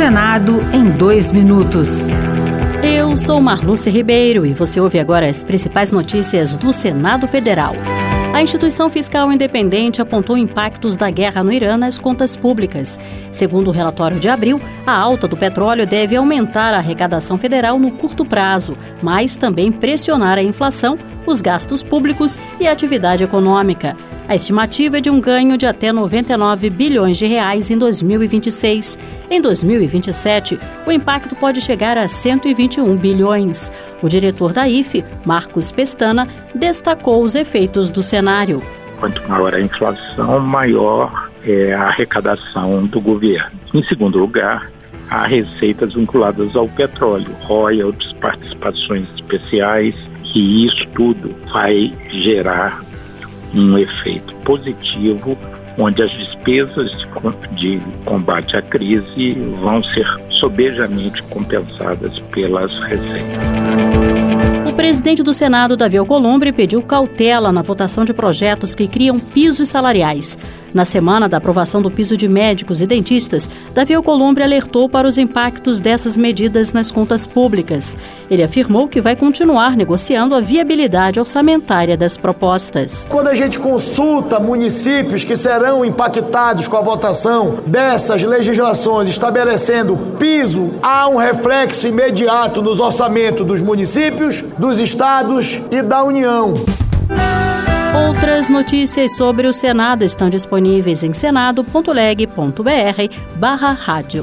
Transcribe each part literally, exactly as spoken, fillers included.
Senado em dois minutos. Eu sou Marluce Ribeiro e você ouve agora as principais notícias do Senado Federal. A instituição fiscal independente apontou impactos da guerra no Irã nas contas públicas. Segundo o relatório de abril, a alta do petróleo deve aumentar a arrecadação federal no curto prazo, mas também pressionar a inflação, os gastos públicos e a atividade econômica. A estimativa é de um ganho de até noventa e nove bilhões de reais em dois mil e vinte e seis. Em dois mil e vinte e sete, o impacto pode chegar a cento e vinte e um bilhões. O diretor da I F E, Marcos Pestana, destacou os efeitos do cenário. Quanto maior a inflação, maior é a arrecadação do governo. Em segundo lugar, há receitas vinculadas ao petróleo, royalties, participações especiais, que isso tudo vai gerar um efeito positivo, onde as despesas de combate à crise vão ser sobejamente compensadas pelas receitas. O presidente do Senado, Davi Alcolumbre, pediu cautela na votação de projetos que criam pisos salariais. Na semana da aprovação do piso de médicos e dentistas, Davi Alcolumbre alertou para os impactos dessas medidas nas contas públicas. Ele afirmou que vai continuar negociando a viabilidade orçamentária das propostas. Quando a gente consulta municípios que serão impactados com a votação dessas legislações estabelecendo piso, há um reflexo imediato nos orçamentos dos municípios, dos estados e da União. Outras notícias sobre o Senado estão disponíveis em senado ponto leg ponto br barra rádio.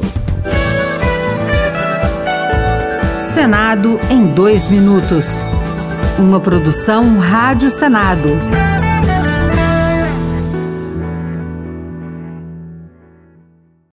Senado em dois minutos. Uma produção Rádio Senado.